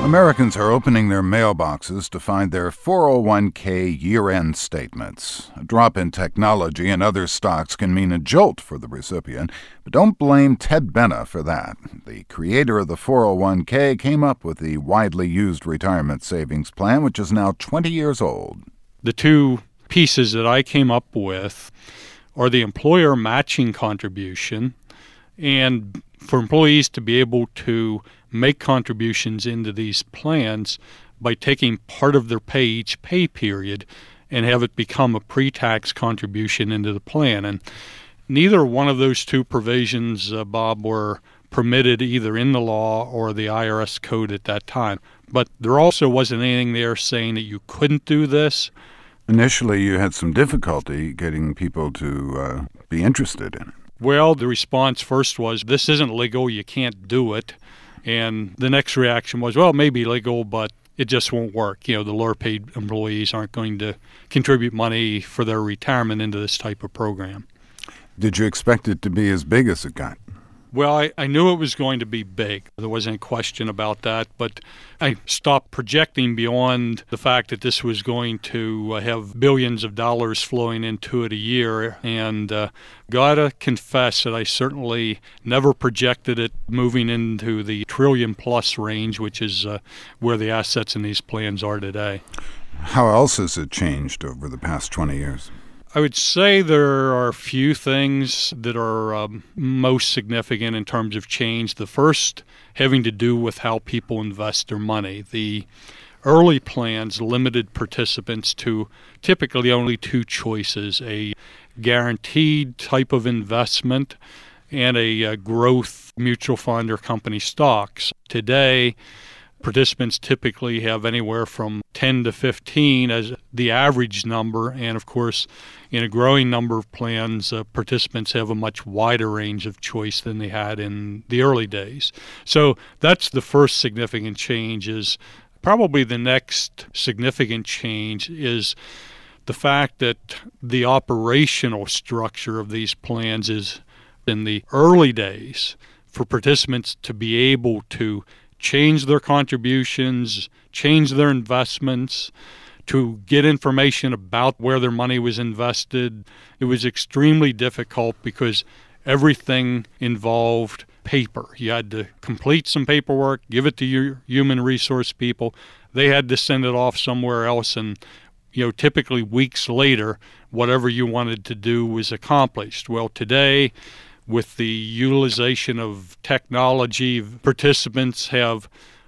Americans are opening their mailboxes to find their 401k year-end statements. A drop in technology and other stocks can mean a jolt for the recipient, but don't blame Ted Benna for that. The creator of the 401k came up with the widely used retirement savings plan, which is now 20 years old. The two pieces that I came up with are the employer matching contribution, and for employees to be able to make contributions into these plans by taking part of their pay each pay period and have it become a pre-tax contribution into the plan. And neither one of those two provisions, Bob, were permitted either in the law or the IRS code at that time. But there also wasn't anything there saying that you couldn't do this. Initially, you had some difficulty getting people to be interested in it. Well, the response first was, this isn't legal, you can't do it. And the next reaction was, well, it may be legal, but it just won't work. The lower paid employees aren't going to contribute money for their retirement into this type of program. Did you expect it to be as big as it got? Well, I knew it was going to be big. There wasn't any question about that, but I stopped projecting beyond the fact that this was going to have billions of dollars flowing into it a year, and gotta confess that I certainly never projected it moving into the trillion-plus range, which is where the assets in these plans are today. How else has it changed over the past 20 years? I would say there are a few things that are most significant in terms of change. The first having to do with how people invest their money. The early plans limited participants to typically only two choices, a guaranteed type of investment and a growth mutual fund or company stocks. Today, participants typically have anywhere from 10 to 15 as the average number, and of course, in a growing number of plans, participants have a much wider range of choice than they had in the early days. So that's the first significant change. Is probably the next significant change is the fact that the operational structure of these plans is, in the early days, for participants to be able to change their contributions, change their investments, to get information about where their money was invested. It was extremely difficult because everything involved paper. You had to complete some paperwork, give it to your human resource people. They had to send it off somewhere else, and typically weeks later, whatever you wanted to do was accomplished. Well, today, with the utilization of technology, participants have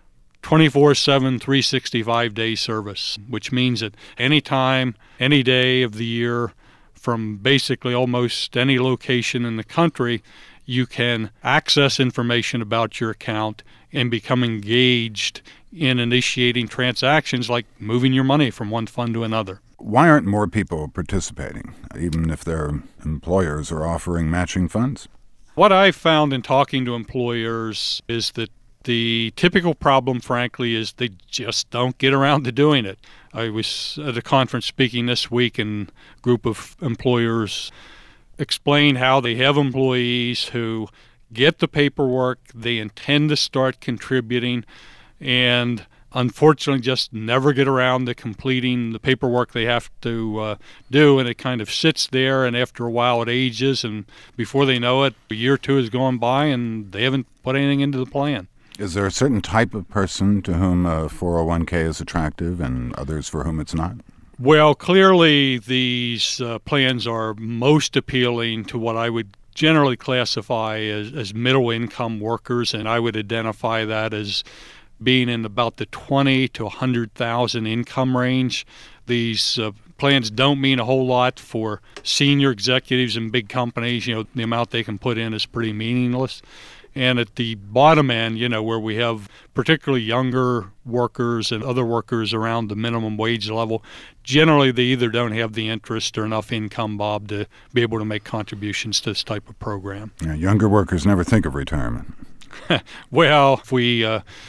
24/7, 365-day service, which means that any time, any day of the year, from basically almost any location in the country, you can access information about your account and become engaged in initiating transactions like moving your money from one fund to another. Why aren't more people participating, even if their employers are offering matching funds? What I've found in talking to employers is that the typical problem, frankly, is they just don't get around to doing it. I was at a conference speaking this week, and a group of employers explained how they have employees who get the paperwork, they intend to start contributing, and unfortunately just never get around to completing the paperwork they have to do, and it kind of sits there, and after a while it ages, and before they know it, a year or two has gone by and they haven't put anything into the plan. Is there a certain type of person to whom a 401k is attractive and others for whom it's not? Well, clearly these plans are most appealing to what I would generally classify as middle-income workers, and I would identify that as being in about the 20 to 100,000 income range. These plans don't mean a whole lot for senior executives in big companies. The amount they can put in is pretty meaningless. And at the bottom end, where we have particularly younger workers and other workers around the minimum wage level, generally they either don't have the interest or enough income, Bob, to be able to make contributions to this type of program. Yeah, younger workers never think of retirement. Well, if we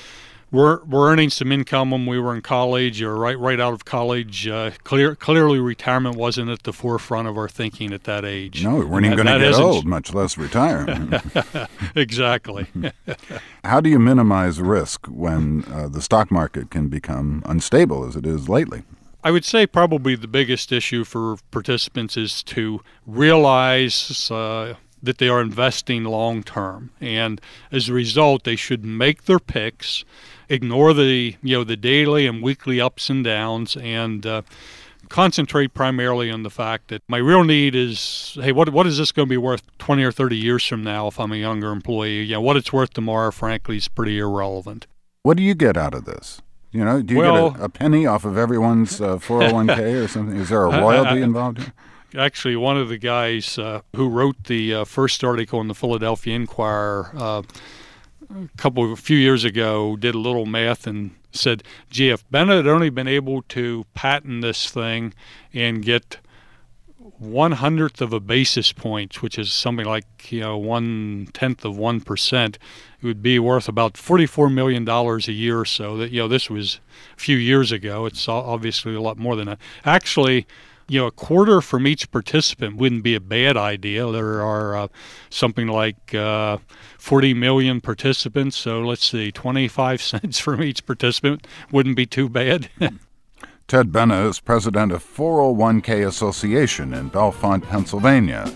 were earning some income when we were in college or right out of college. Clearly, retirement wasn't at the forefront of our thinking at that age. No, we weren't even going to get old, much less retire. Exactly. How do you minimize risk when the stock market can become unstable as it is lately? I would say probably the biggest issue for participants is to realize that they are investing long term, and as a result, they should make their picks, ignore the daily and weekly ups and downs, and concentrate primarily on the fact that my real need is, hey, what is this going to be worth 20 or 30 years from now if I'm a younger employee? What it's worth tomorrow, frankly, is pretty irrelevant. What do you get out of this? Do you get a penny off of everyone's 401k or something? Is there a royalty involved here? Actually, one of the guys who wrote the first article in the Philadelphia Inquirer a few years ago did a little math and said, gee, if Bennett had only been able to patent this thing and get 1/100th of a basis point, which is something like 1/10 of 1%, it would be worth about $44 million a year or so. That this was a few years ago. It's obviously a lot more than that. Actually, a quarter from each participant wouldn't be a bad idea. There are something like 40 million participants, so let's see, 25 cents from each participant wouldn't be too bad. Ted Benna is president of 401k Association in Bellefonte, Pennsylvania.